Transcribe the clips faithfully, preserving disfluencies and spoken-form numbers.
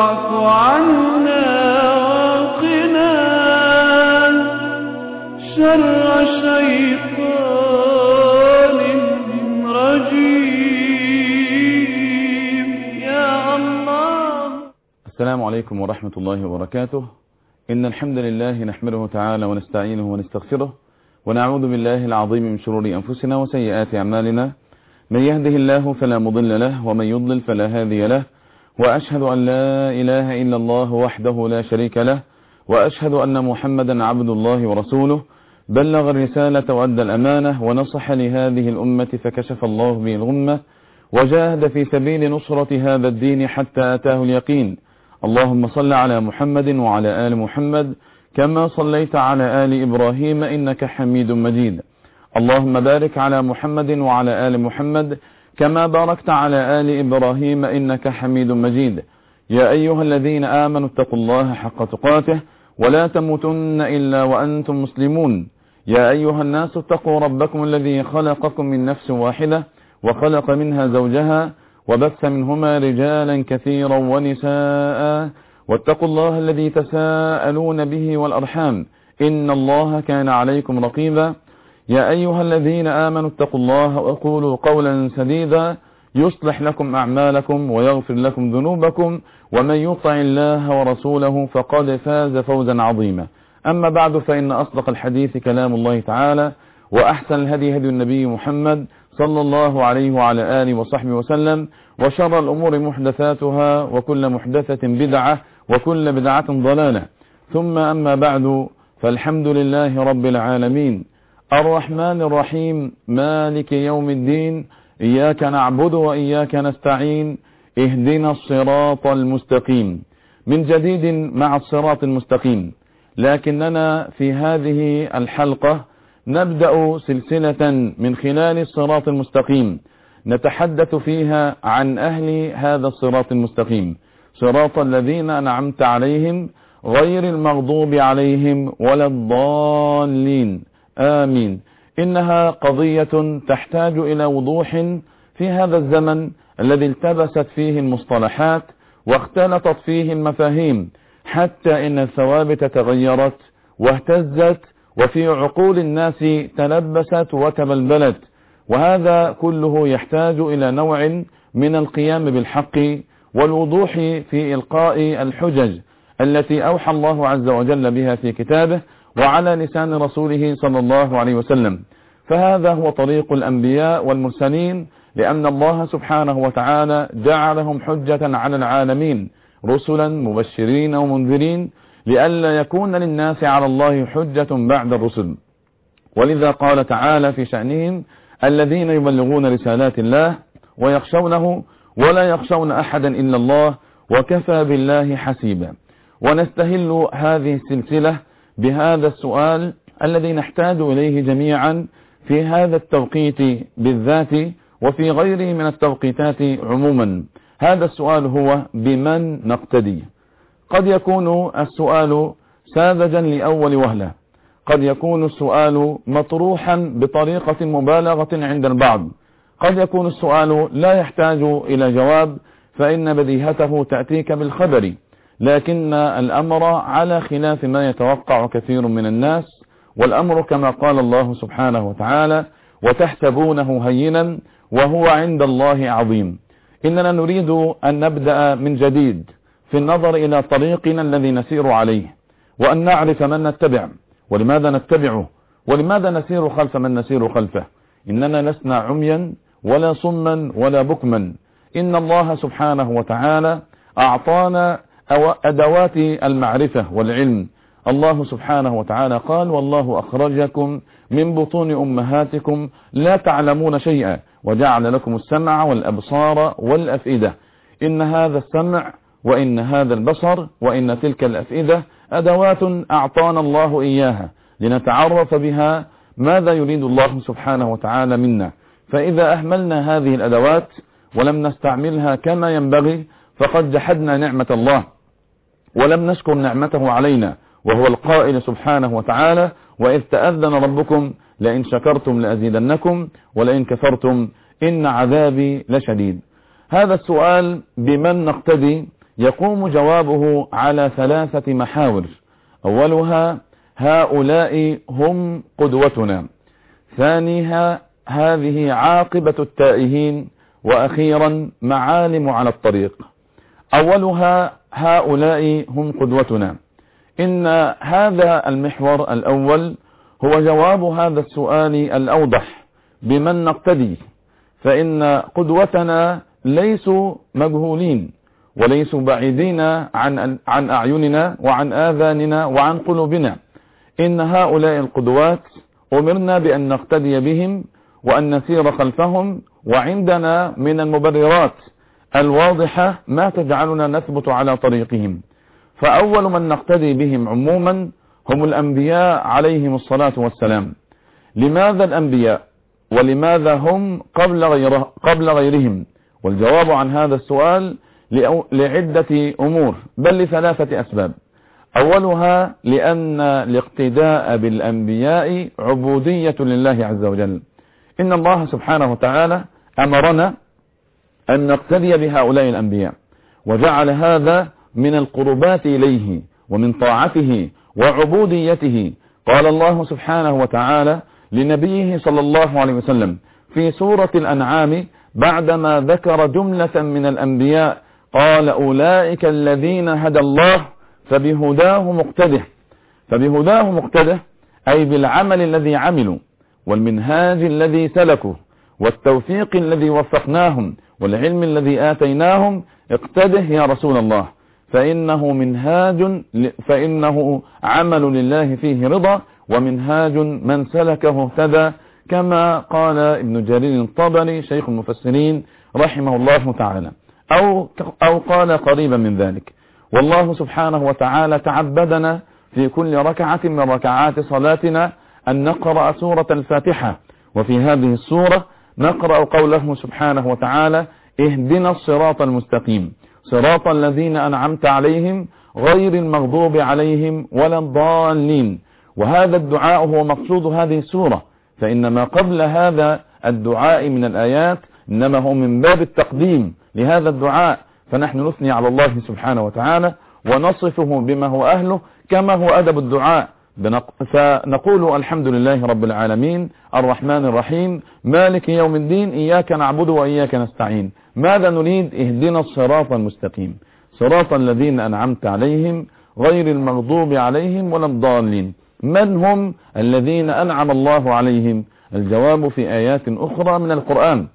واعف عنا وقنا شر شيطان رجيم يا الله. السلام عليكم ورحمة الله وبركاته. إن الحمد لله نحمده تعالى ونستعينه ونستغفره ونعوذ بالله العظيم من شرور أنفسنا وسيئات أعمالنا. من يهده الله فلا مضل له ومن يضلل فلا هادي له، وأشهد أن لا إله إلا الله وحده لا شريك له، وأشهد أن محمدا عبد الله ورسوله بلغ الرسالة وأدى الأمانة ونصح لهذه الأمة فكشف الله به الغمة وجاهد في سبيل نصرة هذا الدين حتى أتاه اليقين. اللهم صل على محمد وعلى آل محمد كما صليت على آل إبراهيم إنك حميد مجيد. اللهم بارك على محمد وعلى آل محمد كما باركت على آل إبراهيم إنك حميد مجيد. يا أيها الذين آمنوا اتقوا الله حق تقاته ولا تموتن إلا وأنتم مسلمون. يا أيها الناس اتقوا ربكم الذي خلقكم من نفس واحدة وخلق منها زوجها وبث منهما رجالا كثيرا ونساء، واتقوا الله الذي تساءلون به والأرحام إن الله كان عليكم رقيبا. يا أيها الذين آمنوا اتقوا الله وقولوا قولا سديدا يصلح لكم أعمالكم ويغفر لكم ذنوبكم، ومن يطع الله ورسوله فقد فاز فوزا عظيما. أما بعد، فإن أصدق الحديث كلام الله تعالى، وأحسن الهدي هدي النبي محمد صلى الله عليه وعلى آله وصحبه وسلم، وشر الأمور محدثاتها وكل محدثة بدعة وكل بدعة ضلالة. ثم أما بعد، فالحمد لله رب العالمين الرحمن الرحيم مالك يوم الدين، إياك نعبد وإياك نستعين، اهدنا الصراط المستقيم. من جديد مع الصراط المستقيم، لكننا في هذه الحلقة نبدأ سلسلة من خلال الصراط المستقيم نتحدث فيها عن أهل هذا الصراط المستقيم، صراط الذين أنعمت عليهم غير المغضوب عليهم ولا الضالين، آمين. إنها قضية تحتاج إلى وضوح في هذا الزمن الذي التبست فيه المصطلحات واختلطت فيه المفاهيم، حتى إن الثوابت تغيرت واهتزت وفي عقول الناس تلبست وتبلبلت، وهذا كله يحتاج إلى نوع من القيام بالحق والوضوح في إلقاء الحجج التي أوحى الله عز وجل بها في كتابه وعلى لسان رسوله صلى الله عليه وسلم. فهذا هو طريق الأنبياء والمرسلين، لأن الله سبحانه وتعالى جعلهم حجة على العالمين، رسلا مبشرين ومنذرين، لئلا يكون للناس على الله حجة بعد الرسل. ولذا قال تعالى في شأنهم: الذين يبلغون رسالات الله ويخشونه ولا يخشون أحدا إلا الله وكفى بالله حسيبا. ونستهل هذه السلسلة بهذا السؤال الذي نحتاج إليه جميعا في هذا التوقيت بالذات وفي غيره من التوقيتات عموما. هذا السؤال هو: بمن نقتدي؟ قد يكون السؤال ساذجا لأول وهلة، قد يكون السؤال مطروحا بطريقة مبالغة عند البعض، قد يكون السؤال لا يحتاج إلى جواب فإن بديهته تأتيك بالخبر، لكن الأمر على خلاف ما يتوقع كثير من الناس. والأمر كما قال الله سبحانه وتعالى: وتحسبونه هينا وهو عند الله عظيم. إننا نريد أن نبدأ من جديد في النظر إلى طريقنا الذي نسير عليه، وأن نعرف من نتبع ولماذا نتبعه، ولماذا نسير خلف من نسير خلفه. إننا لسنا عميا ولا صما ولا بكما، إن الله سبحانه وتعالى أعطانا أدوات المعرفة والعلم. الله سبحانه وتعالى قال: والله أخرجكم من بطون أمهاتكم لا تعلمون شيئا وجعل لكم السمع والأبصار والأفئدة. إن هذا السمع وإن هذا البصر وإن تلك الأفئدة أدوات أعطانا الله إياها لنتعرف بها ماذا يريد الله سبحانه وتعالى منا. فإذا أهملنا هذه الأدوات ولم نستعملها كما ينبغي فقد جحدنا نعمة الله ولم نشكر نعمته علينا، وهو القائل سبحانه وتعالى: وإذ تأذن ربكم لئن شكرتم لأزيدنكم ولئن كفرتم إن عذابي لشديد. هذا السؤال بمن نقتدي يقوم جوابه على ثلاثة محاور. أولها هؤلاء هم قدوتنا، ثانيها هذه عاقبة التائهين، وأخيرا معالم على الطريق. أولها هؤلاء هم قدوتنا. إن هذا المحور الأول هو جواب هذا السؤال الأوضح: بمن نقتدي؟ فإن قدوتنا ليسوا مجهولين وليسوا بعيدين عن عن أعيننا وعن آذاننا وعن قلوبنا. إن هؤلاء القدوات أمرنا بأن نقتدي بهم وأن نسير خلفهم، وعندنا من المبررات الواضحة ما تجعلنا نثبت على طريقهم. فأول من نقتدي بهم عموما هم الأنبياء عليهم الصلاة والسلام. لماذا الأنبياء؟ ولماذا هم قبل غيره قبل غيرهم؟ والجواب عن هذا السؤال لعدة أمور، بل لثلاثة أسباب. أولها لأن الاقتداء بالأنبياء عبودية لله عز وجل. إن الله سبحانه وتعالى أمرنا أن نقتدي بهؤلاء الأنبياء، وجعل هذا من القربات إليه ومن طاعته وعبوديته. قال الله سبحانه وتعالى لنبيه صلى الله عليه وسلم في سورة الأنعام بعدما ذكر جملة من الأنبياء قال: أولئك الذين هدى الله فبهداه مقتده. فبهداه مقتده أي بالعمل الذي عملوا، والمنهاج الذي سلكوا، والتوفيق الذي وفقناهم، والعلم الذي آتيناهم. اقتده يا رسول الله، فإنه منهاج، فإنه عمل لله فيه رضا، ومنهاج من سلكه اهتدى، كما قال ابن جرير الطبري شيخ المفسرين رحمه الله تعالى، أو أو قال قريبا من ذلك. والله سبحانه وتعالى تعبدنا في كل ركعة من ركعات صلاتنا أن نقرأ سورة الفاتحة، وفي هذه السورة نقرأ قوله سبحانه وتعالى: اهدنا الصراط المستقيم صراط الذين أنعمت عليهم غير المغضوب عليهم ولا الضالين. وهذا الدعاء هو مقصود هذه السورة، فإن ما قبل هذا الدعاء من الآيات إنما هو من باب التقديم لهذا الدعاء، فنحن نثني على الله سبحانه وتعالى ونصفه بما هو أهله كما هو أدب الدعاء. فنقول الحمد لله رب العالمين الرحمن الرحيم مالك يوم الدين إياك نعبد وإياك نستعين. ماذا نريد؟ اهدنا الصراط المستقيم صراط الذين أنعمت عليهم غير المغضوب عليهم ولا الضالين. من هم الذين أنعم الله عليهم؟ الجواب في آيات أخرى من القرآن،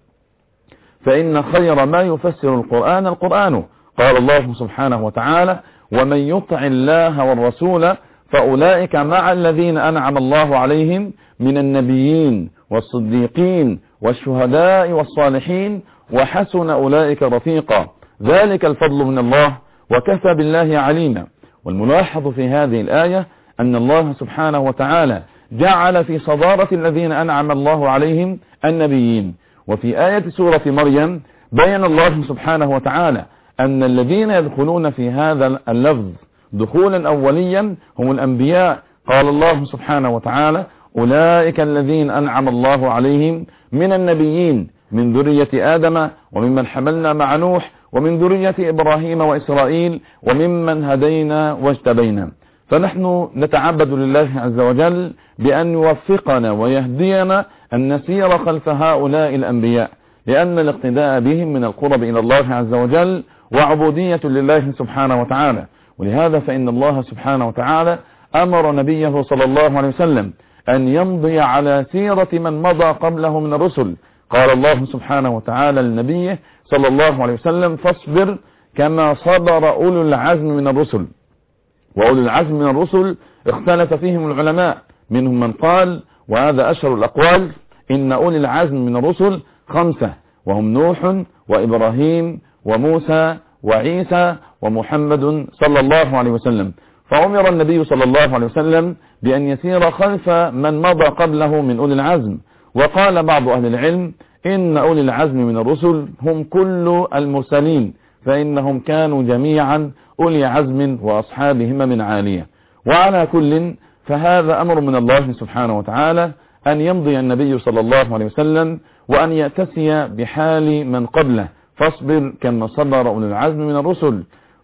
فإن خير ما يفسر القرآن القرآن. قال الله سبحانه وتعالى: ومن يطع الله والرسول فأولئك مع الذين أنعم الله عليهم من النبيين والصديقين والشهداء والصالحين وحسن أولئك رفيقا ذلك الفضل من الله وكفى بالله عليما. والملاحظ في هذه الآية أن الله سبحانه وتعالى جعل في صدارة الذين أنعم الله عليهم النبيين. وفي آية سورة مريم بين الله سبحانه وتعالى أن الذين يدخلون في هذا اللفظ دخولا أوليا هم الأنبياء. قال الله سبحانه وتعالى: أولئك الذين أنعم الله عليهم من النبيين من ذرية آدم وممن حملنا مع نوح ومن ذرية إبراهيم وإسرائيل وممن هدينا واجتبينا. فنحن نتعبد لله عز وجل بأن يوفقنا ويهدينا أن نسير خلف هؤلاء الأنبياء، لأن الاقتداء بهم من القرب إلى الله عز وجل وعبودية لله سبحانه وتعالى. ولهذا فإن الله سبحانه وتعالى أمر نبيه صلى الله عليه وسلم أن يمضي على سيرة من مضى قبله من الرسل. قال الله سبحانه وتعالى لنبيه صلى الله عليه وسلم: فاصبر كما صبر أولو العزم من الرسل. وأولو العزم من الرسل اختلف فيهم العلماء، منهم من قال، وهذا أشهر الأقوال، إن أولي العزم من الرسل خمسة، وهم نوح وإبراهيم وموسى وعيسى ومحمد صلى الله عليه وسلم. فأمر النبي صلى الله عليه وسلم بأن يسير خلف من مضى قبله من أولي العزم. وقال بعض أهل العلم إن أولي العزم من الرسل هم كل المرسلين، فإنهم كانوا جميعا أولي عزم وأصحاب همم عالية. وعلى كل فهذا أمر من الله سبحانه وتعالى أن يمضي النبي صلى الله عليه وسلم وأن يأتسي بحال من قبله، فاصبر كما صبر أولي العزم من الرسل.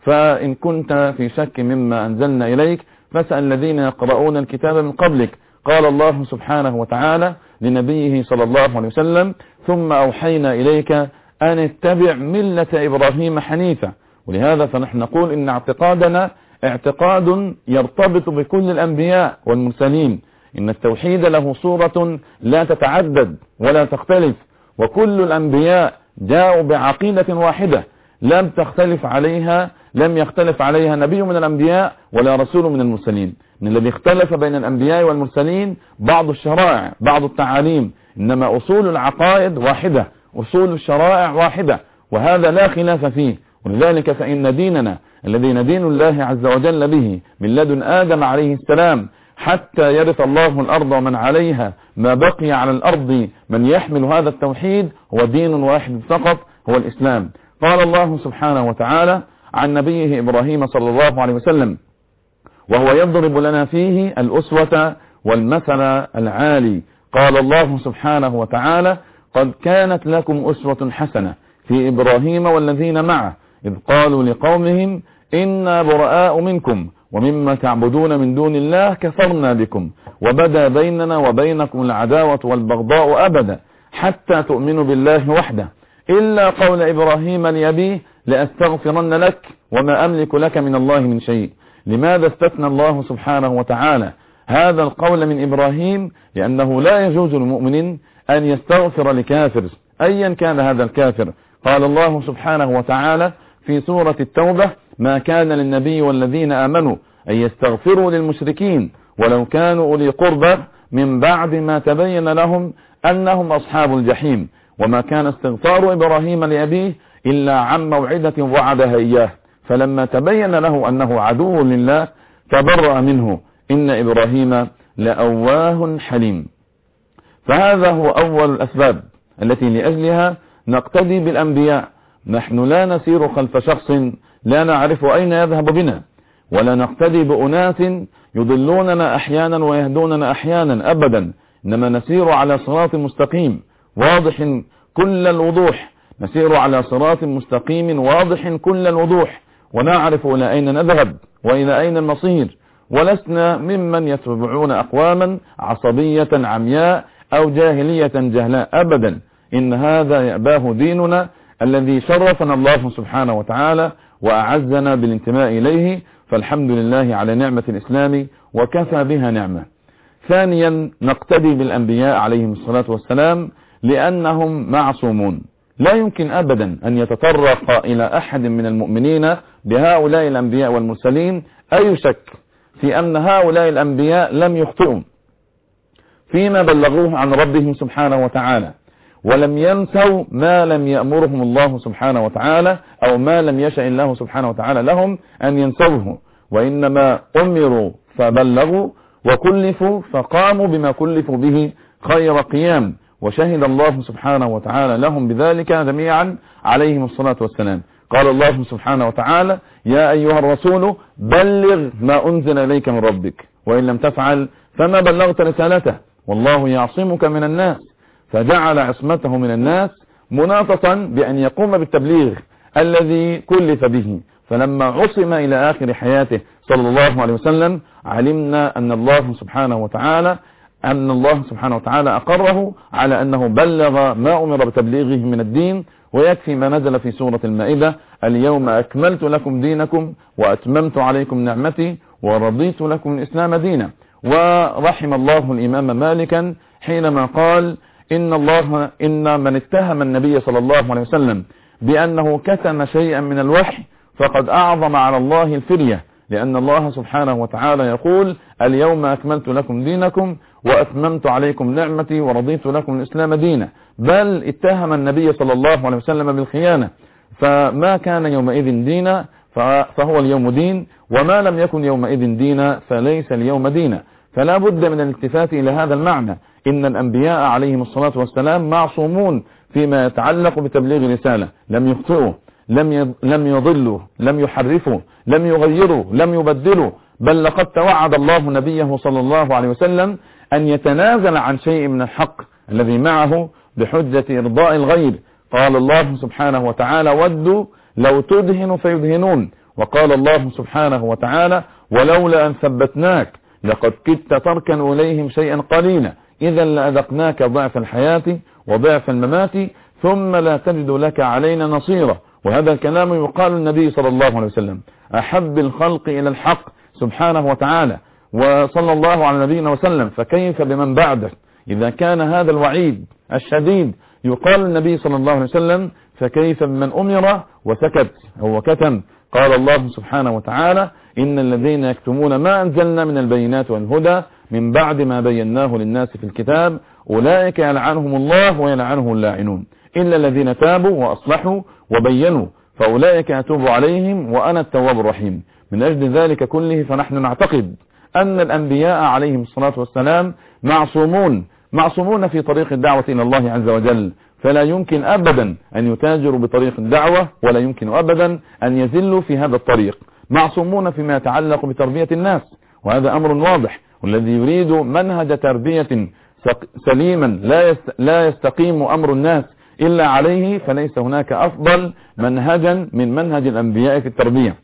فإن كنت في شك مما أنزلنا إليك فاسأل الذين يقرؤون الكتاب من قبلك. قال الله سبحانه وتعالى لنبيه صلى الله عليه وسلم ثم أوحينا إليك أن اتبع ملة إبراهيم حنيفا. ولهذا فنحن نقول إن اعتقادنا اعتقاد يرتبط بكل الأنبياء والمرسلين، إن التوحيد له صورة لا تتعدد ولا تختلف، وكل الأنبياء جاءوا بعقيدة واحدة لم تختلف عليها لم يختلف عليها نبي من الأنبياء ولا رسول من المرسلين. إن الذي اختلف بين الأنبياء والمرسلين بعض الشرائع بعض التعاليم، إنما أصول العقائد واحدة، أصول الشرائع واحدة، وهذا لا خلاف فيه. ولذلك فإن ديننا الذي ندين الله عز وجل به من لدن آدم عليه السلام حتى يرث الله الأرض ومن عليها ما بقي على الأرض من يحمل هذا التوحيد هو دين واحد فقط، هو الإسلام. قال الله سبحانه وتعالى عن نبيه إبراهيم صلى الله عليه وسلم وهو يضرب لنا فيه الأسوة والمثل العالي، قال الله سبحانه وتعالى قد كانت لكم أسوة حسنة في إبراهيم والذين معه إذ قالوا لقومهم إنا براء منكم ومما تعبدون من دون الله كفرنا بكم وبدا بيننا وبينكم العداوة والبغضاء أبدا حتى تؤمنوا بالله وحده إلا قول إبراهيم لأبيه لأستغفرن لك وما أملك لك من الله من شيء. لماذا استثنى الله سبحانه وتعالى هذا القول من إبراهيم؟ لأنه لا يجوز للمؤمن أن يستغفر لكافر أيا كان هذا الكافر. قال الله سبحانه وتعالى في سورة التوبة ما كان للنبي والذين آمنوا أن يستغفروا للمشركين ولو كانوا أولي قربى من بعد ما تبين لهم أنهم أصحاب الجحيم وما كان استغفار إبراهيم لأبيه إلا عن موعدة وعدها إياه فلما تبين له أنه عدو لله تبرأ منه إن إبراهيم لأواه حليم. فهذا هو أول الأسباب التي لأجلها نقتدي بالأنبياء. نحن لا نسير خلف شخص لا نعرف أين يذهب بنا، ولا نقتدي بأناس يضلوننا أحيانا ويهدوننا أحيانا أبدا، إنما نسير على صراط مستقيم واضح كل الوضوح، نسير على صراط مستقيم واضح كل الوضوح، ونعرف إلى أين نذهب وإلى أين المصير، ولسنا ممن يتبعون أقواما عصبية عمياء أو جاهلية جهلاء أبدا. إن هذا يأباه ديننا الذي شرفنا الله سبحانه وتعالى وأعزنا بالانتماء إليه، فالحمد لله على نعمة الإسلام وكفى بها نعمة. ثانيا نقتدي بالأنبياء عليهم الصلاة والسلام لأنهم معصومون، لا يمكن أبدا أن يتطرق إلى أحد من المؤمنين بهؤلاء الأنبياء والمرسلين أي شك في أن هؤلاء الأنبياء لم يخطئوا فيما بلغوه عن ربهم سبحانه وتعالى، ولم ينسوا ما لم يأمرهم الله سبحانه وتعالى أو ما لم يشأ الله سبحانه وتعالى لهم أن ينسوه، وإنما أمروا فبلغوا وكلفوا فقاموا بما كلفوا به خير قيام، وشهد الله سبحانه وتعالى لهم بذلك جميعا عليهم الصلاة والسلام. قال الله سبحانه وتعالى يا أيها الرسول بلغ ما أنزل إليك من ربك وإن لم تفعل فما بلغت رسالته والله يعصمك من الناس، فجعل عصمته من الناس مناطا بأن يقوم بالتبليغ الذي كلف به. فلما عصم إلى آخر حياته صلى الله عليه وسلم علمنا أن الله سبحانه وتعالى أن الله سبحانه وتعالى أقره على أنه بلغ ما أمر بتبليغه من الدين. ويكفي ما نزل في سورة المائدة اليوم أكملت لكم دينكم وأتممت عليكم نعمتي ورضيت لكم الإسلام دينا. ورحم الله الإمام مالكا حينما قال إن الله إن من اتهم النبي صلى الله عليه وسلم بأنه كتم شيئا من الوحي فقد أعظم على الله الفرية، لأن الله سبحانه وتعالى يقول اليوم أكملت لكم دينكم وأتممت عليكم نعمتي ورضيت لكم الإسلام دينا، بل اتهم النبي صلى الله عليه وسلم بالخيانة، فما كان يومئذ دينا فهو اليوم دين، وما لم يكن يومئذ دينا فليس اليوم دينا. فلا بد من الالتفات إلى هذا المعنى، إن الأنبياء عليهم الصلاة والسلام معصومون فيما يتعلق بتبليغ رسالة، لم يخطئوا لم لم يضلوا لم يحرفوا لم يغيروا لم يبدلوا، بل لقد توعد الله نبيه صلى الله عليه وسلم أن يتنازل عن شيء من الحق الذي معه بحجة إرضاء الغير. قال الله سبحانه وتعالى ودوا لو تدهن فيدهنون وقال الله سبحانه وتعالى ولولا أن ثبتناك لقد كدت تركن إليهم شيئا قليلا إذا لأذقناك ضعف الحياة وضعف الممات ثم لا تجد لك علينا نصيرا. وهذا الكلام يقال النبي صلى الله عليه وسلم أحب الخلق إلى الحق سبحانه وتعالى وصلى الله على نبينا وسلم، فكيف بمن بعده؟ إذا كان هذا الوعيد الشديد يقال النبي صلى الله عليه وسلم فكيف بمن أمر وسكت أو كتم؟ قال الله سبحانه وتعالى إن الذين يكتمون ما أنزلنا من البينات والهدى من بعد ما بيناه للناس في الكتاب أولئك يلعنهم الله ويلعنهم اللاعنون إلا الذين تابوا وأصلحوا وبينوا فأولئك أتوب عليهم وأنا التواب الرحيم. من أجل ذلك كله فنحن نعتقد أن الأنبياء عليهم الصلاة والسلام معصومون معصومون في طريق الدعوة إلى الله عز وجل، فلا يمكن أبدا أن يتاجروا بطريق الدعوة ولا يمكن أبدا أن يذلوا في هذا الطريق. معصومون فيما يتعلق بتربية الناس وهذا أمر واضح، والذي يريد منهج تربية سليما لا لا يستقيم أمر الناس إلا عليه فليس هناك أفضل منهجا من منهج الأنبياء في التربية.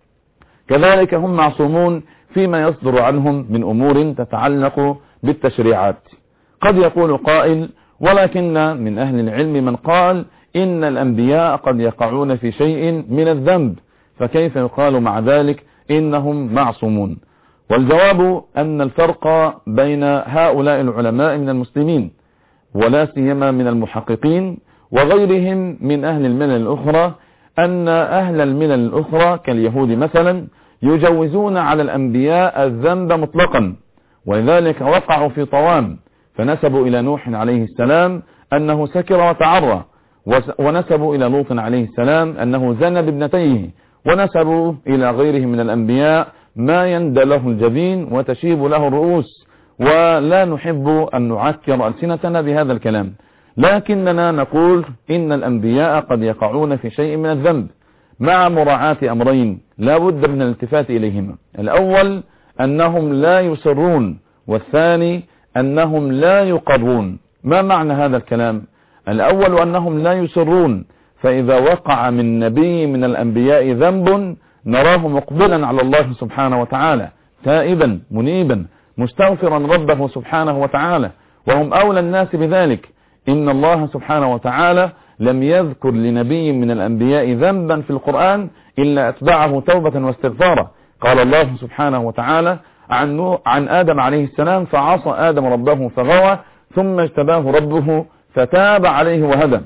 كذلك هم معصومون فيما يصدر عنهم من أمور تتعلق بالتشريعات. قد يقول قائل ولكن من أهل العلم من قال إن الأنبياء قد يقعون في شيء من الذنب فكيف يقال مع ذلك إنهم معصومون؟ والجواب أن الفرق بين هؤلاء العلماء من المسلمين ولا سيما من المحققين وغيرهم من أهل الملل الأخرى أن أهل الملل الأخرى كاليهود مثلا يجوزون على الأنبياء الذنب مطلقا، ولذلك وقعوا في طوام فنسبوا إلى نوح عليه السلام أنه سكر وتعرى، ونسبوا إلى لوط عليه السلام أنه زنى بابنتيه، ونسبوا إلى غيرهم من الأنبياء ما يندى له الجبين وتشيب له الرؤوس، ولا نحب أن نعكر ألسنتنا بهذا الكلام، لكننا نقول إن الأنبياء قد يقعون في شيء من الذنب مع مراعاة أمرين لا بد من الالتفات إليهما. الأول أنهم لا يسرون، والثاني أنهم لا يقرون. ما معنى هذا الكلام؟ الأول أنهم لا يسرون، فإذا وقع من نبي من الأنبياء ذنب نراه مقبلا على الله سبحانه وتعالى تائبا منيبا مستغفرا ربه سبحانه وتعالى، وهم أولى الناس بذلك. إن الله سبحانه وتعالى لم يذكر لنبي من الأنبياء ذنبا في القرآن إلا أتبعه توبة واستغفارا. قال الله سبحانه وتعالى عن, عن آدم عليه السلام فعصى آدم ربه فغوى ثم اجتباه ربه فتاب عليه وهدى،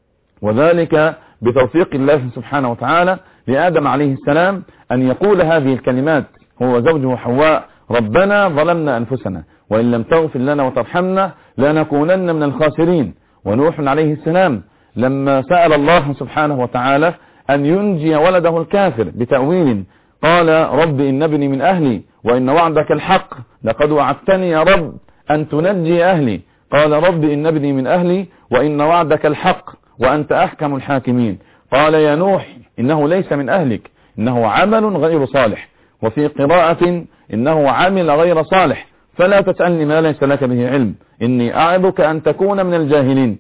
وذلك بتوفيق الله سبحانه وتعالى لآدم عليه السلام أن يقول هذه الكلمات هو زوجه حواء: ربنا ظلمنا أنفسنا وإن لم تغفر لنا وترحمنا لنكونن من الخاسرين. ونوح عليه السلام لما سأل الله سبحانه وتعالى أن ينجي ولده الكافر بتأويل قال: رب إن ابني من أهلي وإن وعدك الحق لقد وعدتني يا رب أن تنجي أهلي. قال: رب إن ابني من أهلي وإن وعدك الحق وأنت أحكم الحاكمين. قال: يا نوح إنه ليس من أهلك إنه عمل غير صالح، وفي قراءة إنه عمل غير صالح، فلا تسألني ما ليس لك به علم إني أعظك أن تكون من الجاهلين.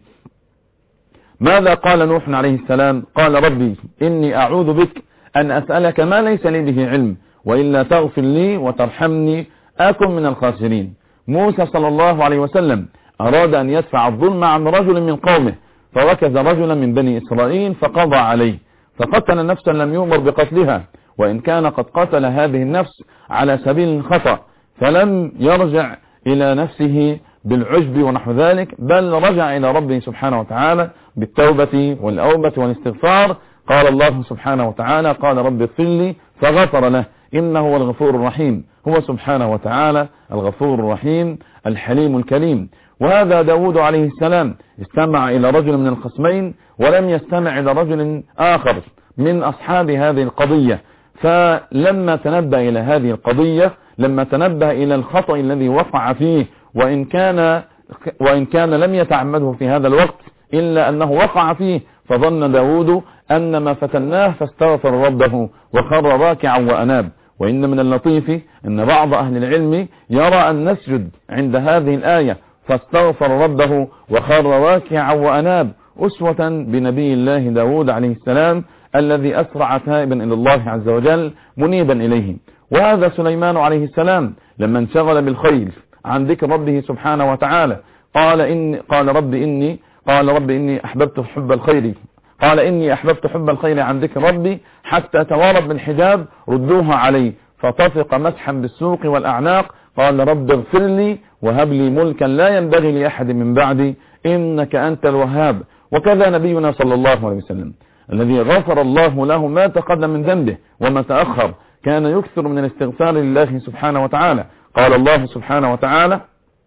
ماذا قال نوح عليه السلام؟ قال: ربي إني أعوذ بك أن أسألك ما ليس لي به علم وإلا تغفر لي وترحمني أكن من الخاسرين. موسى صلى الله عليه وسلم أراد أن يدفع الظلم عن رجل من قومه فركز رجلا من بني إسرائيل فقضى عليه فقتل نفسا لم يؤمر بقتلها، وإن كان قد قتل هذه النفس على سبيل الخطأ فلم يرجع إلى نفسه بالعجب ونحو ذلك، بل رجع إلى ربه سبحانه وتعالى بالتوبة والأوبة والاستغفار. قال الله سبحانه وتعالى: قال رب اغفر لي فغفر له إنه هو الغفور الرحيم. هو سبحانه وتعالى الغفور الرحيم الحليم الكريم. وهذا داود عليه السلام استمع إلى رجل من الخصمين ولم يستمع إلى رجل آخر من أصحاب هذه القضية، فلما تنبه إلى هذه القضية، لما تنبه إلى الخطأ الذي وقع فيه وإن كان, وإن كان لم يتعمده في هذا الوقت إلا أنه وقع فيه، فظن داود أن ما فتناه فاستغفر ربه وخر راكعا وأناب. وإن من اللطيف أن بعض أهل العلم يرى أن نسجد عند هذه الآية فاستغفر ربه وخر راكعا وأناب أسوة بنبي الله داود عليه السلام الذي أسرع تائبا إلى الله عز وجل منيبا إليه. وهذا سليمان عليه السلام لما انشغل بالخيل عن ذكر ربه سبحانه وتعالى قال إن قال رب إني قال رب إني أحببت حب الخير قال إني أحببت حب الخير عن ذكر ربي حتى توارت بالحجاب ردوها علي فطفق مسحا بالسوق والأعناق قال رب اغفر لي وهب لي ملكا لا ينبغي لأحد من بعدي إنك أنت الوهاب. وكذا نبينا صلى الله عليه وسلم الذي غفر الله له ما تقدم من ذنبه وما تأخر كان يكثر من الاستغفار لله سبحانه وتعالى. قال الله سبحانه وتعالى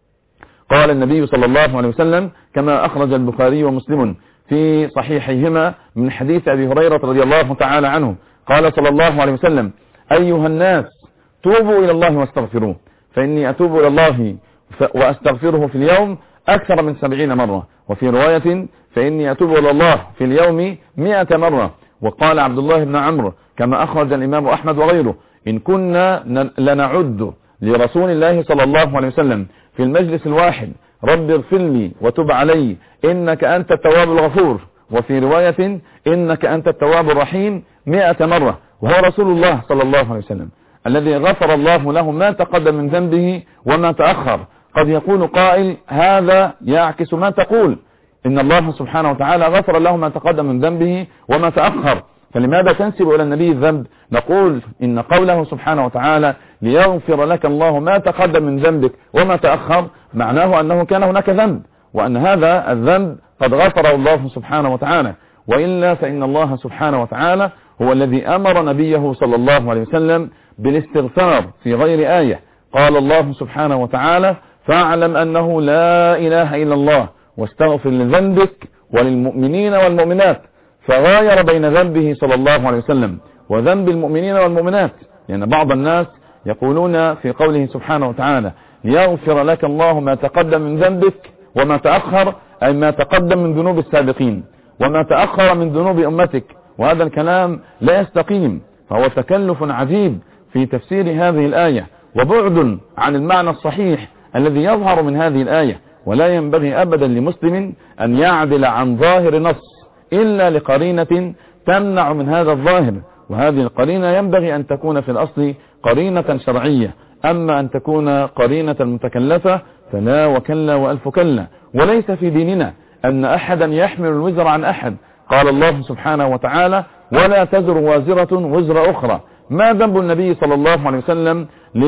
قال النبي صلى الله عليه وسلم كما أخرج البخاري ومسلم في صحيحيهما من حديث أبي هريرة رضي الله تعالى عنه قال صلى الله عليه وسلم أيها الناس توبوا إلى الله واستغفروه فإني أتوب إلى الله وأستغفره في اليوم أكثر من سبعين مرة. وفي رواية فإني أتوب إلى الله في اليوم مئة مرة. وقال عبد الله بن عمرو كما أخرج الإمام أحمد وغيره إن كنا لنعد لرسول الله صلى الله عليه وسلم في المجلس الواحد رب اغفر لي وتب علي إنك أنت التواب الغفور وفي رواية إنك أنت التواب الرحيم مئة مرة. وهو رسول الله صلى الله عليه وسلم الذي غفر الله له ما تقدم من ذنبه وما تأخر. قد يقول قائل هذا يعكس ما تقول إن الله سبحانه وتعالى غفر له ما تقدم من ذنبه وما تأخر فلماذا تنسب إلى النبي الذنب؟ نقول إن قوله سبحانه وتعالى ليغفر لك الله ما تقدم من ذنبك وما تأخر معناه أنه كان هناك ذنب وأن هذا الذنب قد غفر الله سبحانه وتعالى. وإلا فإن الله سبحانه وتعالى هو الذي أمر نبيه صلى الله عليه وسلم بالاستغفار في غير آية. قال الله سبحانه وتعالى فاعلم أنه لا إله إلا الله واستغفر لذنبك وللمؤمنين والمؤمنات فغاير بين ذنبه صلى الله عليه وسلم وذنب المؤمنين والمؤمنات لأن بعض الناس يقولون في قوله سبحانه وتعالى ليغفر لك الله ما تقدم من ذنبك وما تأخر أي ما تقدم من ذنوب السابقين وما تأخر من ذنوب أمتك وهذا الكلام لا يستقيم فهو تكلف عجيب في تفسير هذه الآية وبعد عن المعنى الصحيح الذي يظهر من هذه الآية. ولا ينبغي أبدا لمسلم أن يعدل عن ظاهر نص إلا لقرينة تمنع من هذا الظاهر وهذه القرينة ينبغي أن تكون في الأصل قرينة شرعية أما أن تكون قرينة متكلفة فلا وكلا وألف كلا. وليس في ديننا أن أحدا يحمل الوزر عن أحد. قال الله سبحانه وتعالى ولا تزر وازرة وزر أخرى. ما ذنب النبي صلى الله عليه وسلم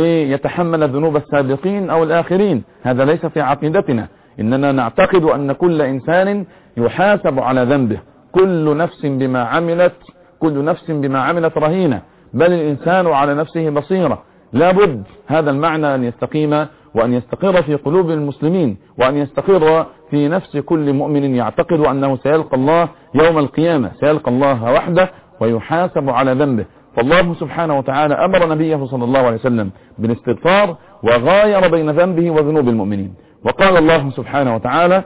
ليتحمل ذنوب السابقين أو الآخرين؟ هذا ليس في عقيدتنا. إننا نعتقد أن كل إنسان يحاسب على ذنبه كل نفس بما عملت كل نفس بما عملت رهينة بل الإنسان على نفسه بصيرة. لابد هذا المعنى أن يستقيم وأن يستقر في قلوب المسلمين وأن يستقر في نفس كل مؤمن يعتقد أنه سيلقى الله يوم القيامة سيلقى الله وحده ويحاسب على ذنبه. فالله سبحانه وتعالى أمر نبيه صلى الله عليه وسلم بالاستغفار وغاير بين ذنبه وذنوب المؤمنين. وقال الله سبحانه وتعالى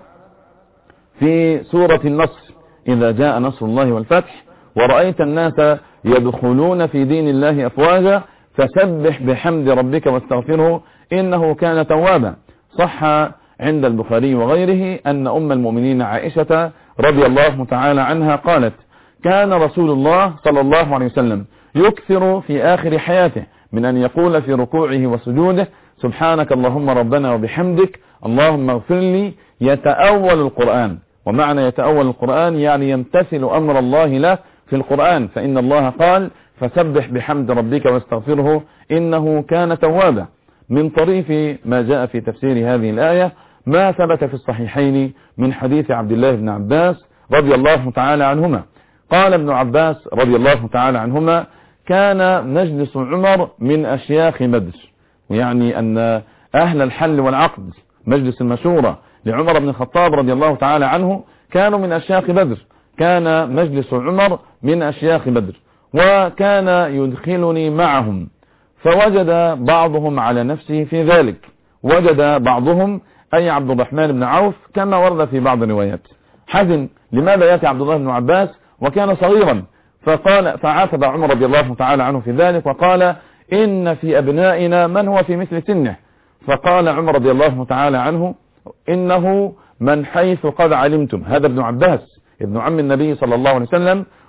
في سورة النصر إذا جاء نصر الله والفتح ورأيت الناس يدخلون في دين الله أفواجا فسبح بحمد ربك واستغفره إنه كان توابا. صح عند البخاري وغيره أن أم المؤمنين عائشة رضي الله تعالى عنها قالت كان رسول الله صلى الله عليه وسلم يكثر في آخر حياته من أن يقول في ركوعه وسجوده سبحانك اللهم ربنا وبحمدك اللهم اغفر لي يتأول القرآن. ومعنى يتأول القرآن يعني يمتثل أمر الله له في القرآن فإن الله قال فسبح بحمد ربك واستغفره إنه كان توابا. من طريف ما جاء في تفسير هذه الآية ما ثبت في الصحيحين من حديث عبد الله بن عباس رضي الله تعالى عنهما. قال ابن عباس رضي الله تعالى عنهما كان مجلس عمر من أشياخ بدر ويعني أن أهل الحل والعقد مجلس المشورة لعمر بن الخطاب رضي الله تعالى عنه كانوا من أشياخ بدر. كان مجلس عمر من أشياخ بدر وكان يدخلني معهم فوجد بعضهم على نفسه في ذلك. وجد بعضهم أي عبد الرحمن بن عوف كما ورد في بعض الروايات حزن لماذا يأتي عبد الله بن عباس وكان صغيرا فقال فعاتب عمر رضي الله تعالى عنه في ذلك وقال إن في أبنائنا من هو في مثل سنه. فقال عمر رضي الله تعالى عنه إنه من حيث قد علمتم. هذا ابن عباس ابن عم النبي صلى الله عليه وسلم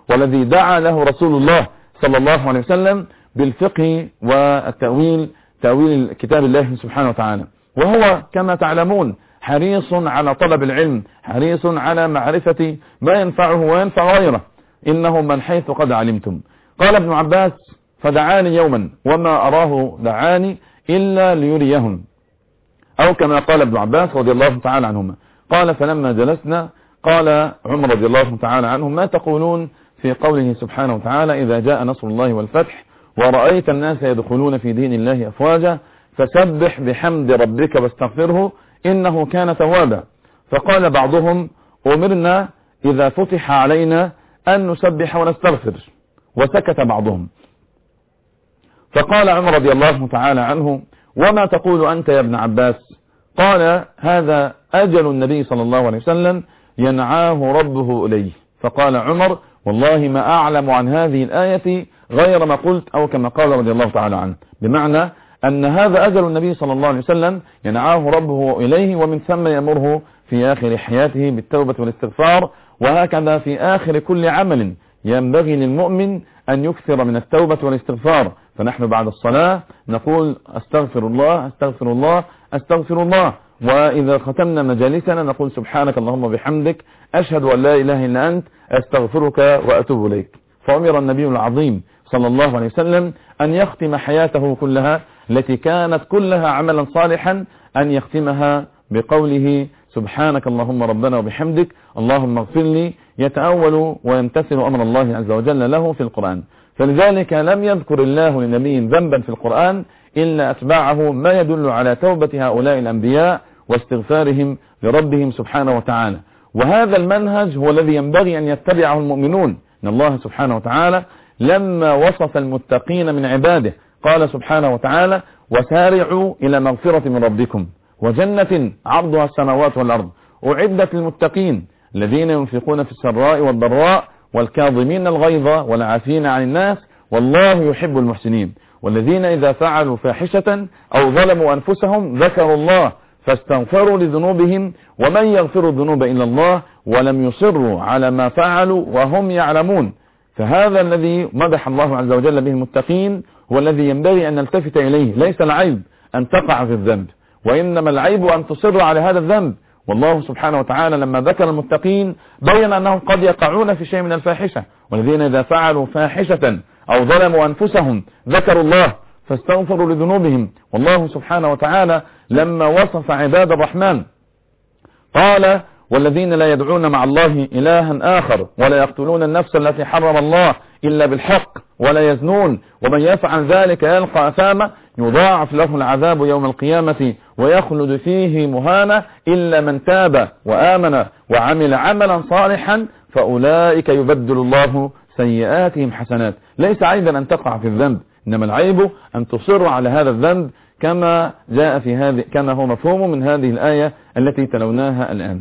والذي دعا له رسول الله صلى الله عليه وسلم بالفقه والتأويل، تأويل كتاب الله سبحانه وتعالى. وهو كما تعلمون حريص على طلب العلم، حريص على معرفة ما ينفعه وينفع غيره، إنه من حيث قد علمتم. قال ابن عباس: فدعاني يوما وما أراه دعاني إلا ليريهم، أو كما قال ابن عباس رضي الله تعالى عنهما. قال: فلما جلسنا قال عمر رضي الله تعالى عنه: ما تقولون في قوله سبحانه وتعالى: إذا جاء نصر الله والفتح ورأيت الناس يدخلون في دين الله أفواجا فسبح بحمد ربك واستغفره إنه كان توابا. فقال بعضهم: أمرنا إذا فتح علينا أن نسبح ونستغفر. وسكت بعضهم. فقال عمر رضي الله تعالى عنه: وما تقول أنت يا ابن عباس؟ قال: هذا أجل النبي صلى الله عليه وسلم ينعاه ربه إليه. فقال عمر: والله ما أعلم عن هذه الآية غير ما قلت، أو كما قال رضي الله تعالى عنه، بمعنى أن هذا أجل النبي صلى الله عليه وسلم ينعاه ربه إليه، ومن ثم يأمره في آخر حياته بالتوبة والاستغفار. وهكذا في آخر كل عمل ينبغي للمؤمن أن يكثر من التوبة والاستغفار. فنحن بعد الصلاة نقول: أستغفر الله أستغفر الله أستغفر الله. وإذا ختمنا مجالسنا نقول: سبحانك اللهم وبحمدك أشهد أن لا إله إلا أنت أستغفرك وأتوب إليك. فأمر النبي العظيم صلى الله عليه وسلم أن يختم حياته كلها التي كانت كلها عملا صالحا أن يختمها بقوله: سبحانك اللهم ربنا وبحمدك اللهم اغفر لي، يتأول ويمتثل أمر الله عز وجل له في القرآن. فلذلك لم يذكر الله لنبي ذنبا في القرآن إلا أتباعه ما يدل على توبة هؤلاء الأنبياء واستغفارهم لربهم سبحانه وتعالى. وهذا المنهج هو الذي ينبغي أن يتبعه المؤمنون. إن الله سبحانه وتعالى لما وصف المتقين من عباده قال سبحانه وتعالى: وسارعوا إلى مغفرة من ربكم وجنة عرضها السماوات والأرض أعدت للمتقين الذين ينفقون في السراء والضراء والكاظمين الغيظ والعافين عن الناس والله يحب المحسنين والذين إذا فعلوا فاحشة أو ظلموا أنفسهم ذكروا الله فاستغفروا لذنوبهم ومن يغفر الذنوب إلا الله ولم يصروا على ما فعلوا وهم يعلمون. فهذا الذي مدح الله عز وجل به المتقين هو الذي ينبغي أن نلتفت إليه. ليس العيب أن تقع في الذنب، وإنما العيب أن تصر على هذا الذنب. والله سبحانه وتعالى لما ذكر المتقين بين أنهم قد يقعون في شيء من الفاحشة، والذين إذا فعلوا فاحشة أو ظلموا أنفسهم ذكروا الله فاستغفروا لذنوبهم. والله سبحانه وتعالى لما وصف عباد الرحمن قال: والذين لا يدعون مع الله إلها آخر ولا يقتلون النفس التي حرم الله إلا بالحق ولا يزنون ومن يفعل ذلك يلقى أثاما يضاعف له العذاب يوم القيامة ويخلد فيه مهانا إلا من تاب وآمن وعمل عملا صالحا فأولئك يبدل الله سيئاتهم حسنات. ليس عيبا أن تقع في الذنب، إنما العيب أن تصر على هذا الذنب كما جاء في هذه كما هو مفهوم من هذه الآية التي تلوناها الآن.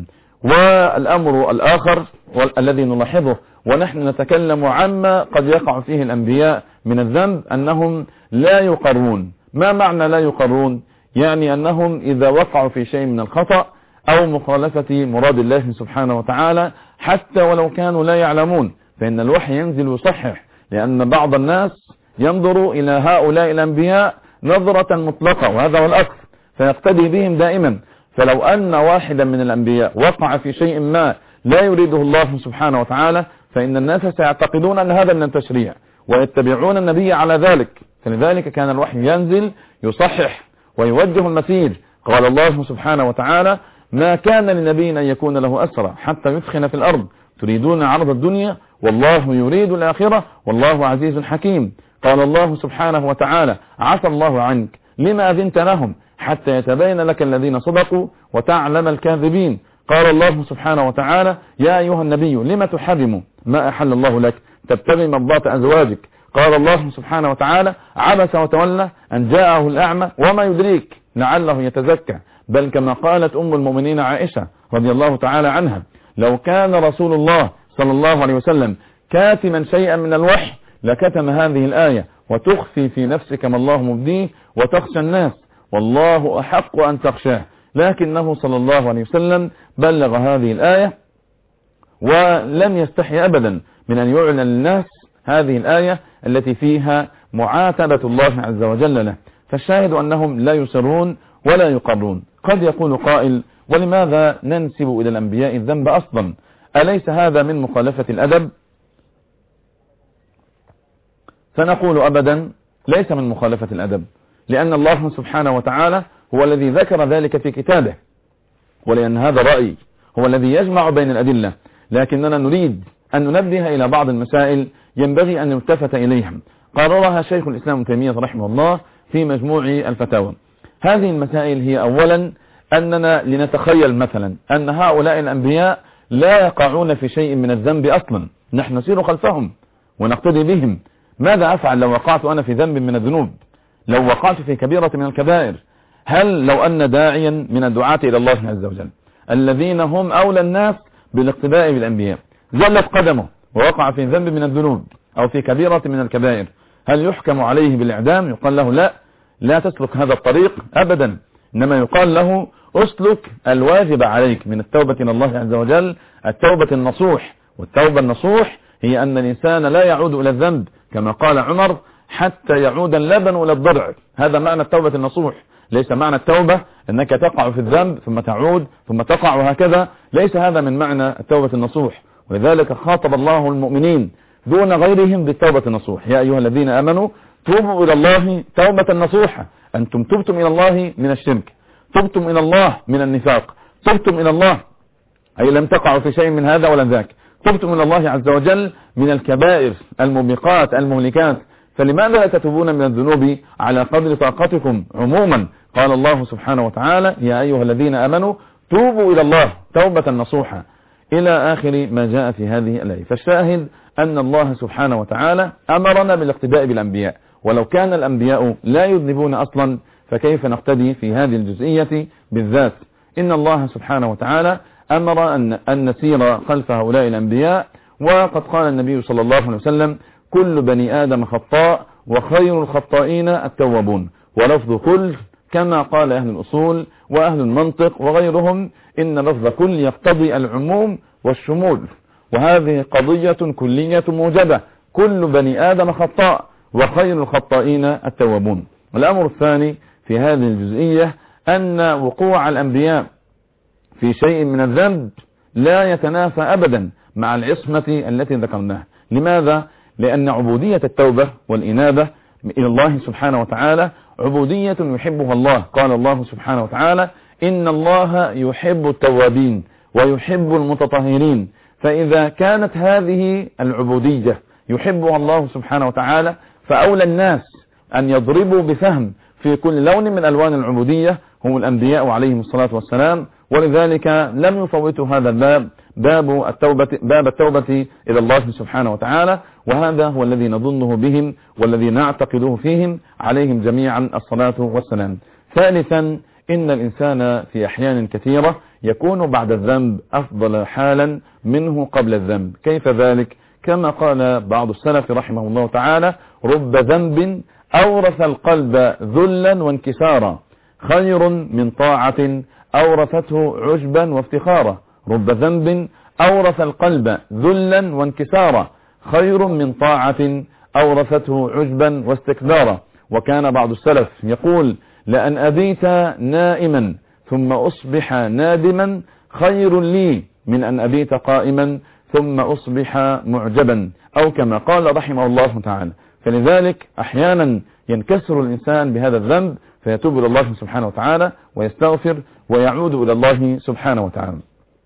والأمر الآخر والذي نلاحظه ونحن نتكلم عما قد يقع فيه الأنبياء من الذنب أنهم لا يقرون. ما معنى لا يقرون؟ يعني أنهم إذا وقعوا في شيء من الخطأ أو مخالفة مراد الله سبحانه وتعالى حتى ولو كانوا لا يعلمون فإن الوحي ينزل يصحح، لأن بعض الناس ينظر إلى هؤلاء الأنبياء نظرة مطلقة وهذا هو الأصل فيقتدي بهم دائما. فلو أن واحدا من الأنبياء وقع في شيء ما لا يريده الله سبحانه وتعالى فإن الناس سيعتقدون أن هذا من التشريع ويتبعون النبي على ذلك. فلذلك كان الوحي ينزل يصحح ويوجه المسير. قال الله سبحانه وتعالى: ما كان لنبي أن يكون له أسرى حتى يثخن في الأرض تريدون عرض الدنيا والله يريد الآخرة والله عزيز حكيم. قال الله سبحانه وتعالى: عفى الله عنك لما أذنت لهم حتى يتبين لك الذين صدقوا وتعلم الكاذبين. قال الله سبحانه وتعالى: يا أيها النبي لما تحرم ما أحل الله لك تبتغي مرضات أزواجك. قال الله سبحانه وتعالى: عبس وتولى أن جاءه الأعمى وما يدريك لعله يتزكى. بل كما قالت أم المؤمنين عائشة رضي الله تعالى عنها: لو كان رسول الله صلى الله عليه وسلم كاتما شيئا من الوحي لكتم هذه الآية وتخفي في نفسك ما الله مبديه وتخشى الناس والله أحق أن تخشاه. لكنه صلى الله عليه وسلم بلغ هذه الآية ولم يستحي أبدا من أن يعلن للناس هذه الآية التي فيها معاتبة الله عز وجل له. فالشاهد أنهم لا يسرون ولا يقرون. قد يقول قائل: ولماذا ننسب إلى الأنبياء الذنب أصلا؟ أليس هذا من مخالفة الأدب؟ فنقول: أبدا ليس من مخالفة الأدب، لأن الله سبحانه وتعالى هو الذي ذكر ذلك في كتابه، ولأن هذا رأي هو الذي يجمع بين الأدلة. لكننا نريد أن ننبه إلى بعض المسائل ينبغي أن نلتفت إليها، قررها شيخ الإسلام ابن تيمية رحمه الله في مجموع الفتاوى. هذه المسائل هي: أولا، أننا لنتخيل مثلا أن هؤلاء الأنبياء لا يقعون في شيء من الذنب أصلا، نحن نسير خلفهم ونقتدي بهم. ماذا أفعل لو وقعت أنا في ذنب من الذنوب؟ لو وقعت في كبيرة من الكبائر؟ هل لو أن داعيا من الدعاة إلى الله عز وجل الذين هم أولى الناس بالاقتداء بالأنبياء زلت قدمه ووقع في ذنب من الذنوب أو في كبيرة من الكبائر، هل يحكم عليه بالإعدام؟ يقال له: لا لا تسلك هذا الطريق أبدا، إنما يقال له: اسلك الواجب عليك من التوبة إلى الله عز وجل، التوبة النصوح. والتوبة النصوح هي أن الإنسان لا يعود إلى الذنب، كما قال عمر: حتى يعود اللبن إلى الضرع. هذا معنى التوبة النصوح. ليس معنى التوبة أنك تقع في الذنب ثم تعود ثم تقع وهكذا، ليس هذا من معنى التوبة النصوح. ولذلك خاطب الله المؤمنين دون غيرهم بالتوبة النصوح: يا أيها الذين آمنوا توبوا إلى الله توبة نصوحة. أنتم تبتم إلى الله من الشرك، تبتم إلى الله من النفاق، تبتم إلى الله أي لم تقعوا في شيء من هذا ولا ذاك، تبتم إلى الله عز وجل من الكبائر الموبقات المهلكات. فلماذا لا تتوبون من الذنوب على قدر طاقتكم عموما؟ قال الله سبحانه وتعالى: يا أيها الذين آمنوا توبوا إلى الله توبة نصوحة، إلى آخر ما جاء في هذه الآية. فالشاهد أن الله سبحانه وتعالى أمرنا بالاقتداء بالأنبياء، ولو كان الأنبياء لا يذنبون أصلا فكيف نقتدي في هذه الجزئية بالذات؟ إن الله سبحانه وتعالى أمر أن, أن نسير خلف هؤلاء الأنبياء، وقد قال النبي صلى الله عليه وسلم: كل بني آدم خطاء وخير الخطائين التوابون. ولفظ كل كما قال أهل الأصول وأهل المنطق وغيرهم إن لفظ كل يقتضي العموم والشمول، وهذه قضية كلية موجبة: كل بني آدم خطاء وخير الخطائين التوابون. والأمر الثاني في هذه الجزئية أن وقوع الأنبياء في شيء من الذنب لا يتنافى أبدا مع العصمة التي ذكرناها. لماذا؟ لأن عبودية التوبة والإنابة إلى الله سبحانه وتعالى عبودية يحبها الله. قال الله سبحانه وتعالى: إن الله يحب التوابين ويحب المتطهرين. فإذا كانت هذه العبودية يحبها الله سبحانه وتعالى، فأولى الناس أن يضربوا بفهم في كل لون من ألوان العبودية هم الأنبياء عليهم الصلاة والسلام. ولذلك لم يفوتوا هذا الباب، باب التوبة, باب التوبة إلى الله سبحانه وتعالى، وهذا هو الذي نظنه بهم والذي نعتقده فيهم عليهم جميعا الصلاة والسلام. ثالثا، إن الإنسان في أحيان كثيرة يكون بعد الذنب أفضل حالا منه قبل الذنب. كيف ذلك؟ كما قال بعض السلف رحمه الله تعالى: رب ذنب أورث القلب ذلا وانكسارا خير من طاعة أورثته عجبا وافتخارا. رب ذنب أورث القلب ذلا وانكسارا خير من طاعة أورثته عجبا واستكبارا. وكان بعض السلف يقول: لأن أبيت نائما ثم أصبح نادما خير لي من أن أبيت قائما ثم أصبح معجبا، أو كما قال رحمه الله تعالى. فلذلك أحيانا ينكسر الإنسان بهذا الذنب فيتوب إلى الله سبحانه وتعالى ويستغفر ويعود إلى الله سبحانه وتعالى.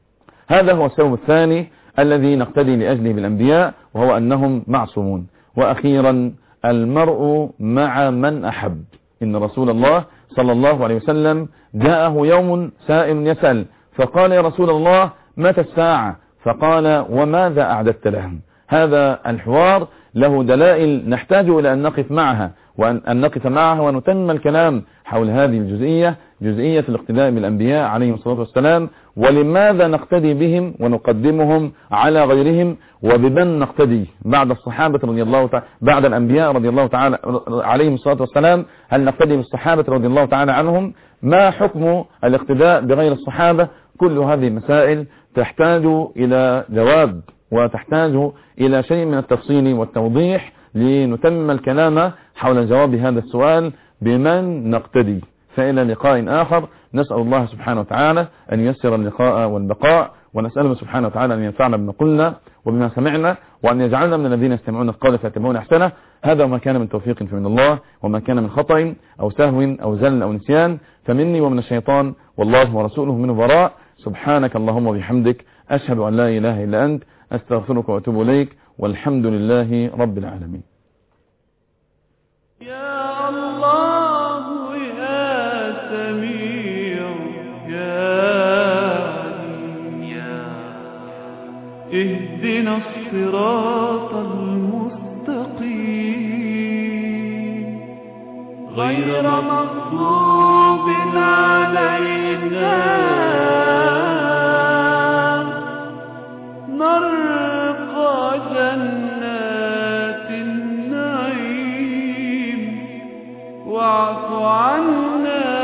هذا هو السبب الثاني الذي نقتدي لأجله بالأنبياء، وهو أنهم معصومون. وأخيرا، المرء مع من أحب. إن رسول الله صلى الله عليه وسلم جاءه يوم سائل يسأل فقال: يا رسول الله متى الساعة؟ فقال: وماذا أعددت لهم؟ هذا الحوار له دلائل نحتاج إلى أن نقف معها وأن نقف معها ونتم الكلام حول هذه الجزئية، جزئية الاقتداء بالأنبياء عليهم الصلاة والسلام، ولماذا نقتدي بهم ونقدمهم على غيرهم، وبمن نقتدي بعد الصحابة رضي الله تعالى بعد الأنبياء رضي الله تعالى عليهم الصلاة والسلام. هل نقتدي بالصحابة رضي الله تعالى عنهم؟ ما حكم الاقتداء بغير الصحابة؟ كل هذه مسائل تحتاج إلى جواب وتحتاج إلى شيء من التفصيل والتوضيح لنتمم الكلام حول جواب هذا السؤال: بمن نقتدي؟ فإلى لقاء آخر، نسأل الله سبحانه وتعالى أن ييسر اللقاء والبقاء، ونسأله سبحانه وتعالى أن ينفعنا بما قلنا وبما سمعنا، وأن يجعلنا من الذين يستمعون القول فيتبعون أحسنه. هذا وما كان من توفيق فمن الله، وما كان من خطأ أو سهو أو زل أو نسيان فمني ومن الشيطان، والله ورسوله منه براء. سبحانك اللهم وبحمدك، أشهد أن لا إله إلا أنت، أستغفرك وأتوب إليك، والحمد لله رب العالمين. يا الله يا سميع يا عليم، اهدنا الصراط المستقيم غير مغضوب علينا نرقى جنات النعيم، واعف عنا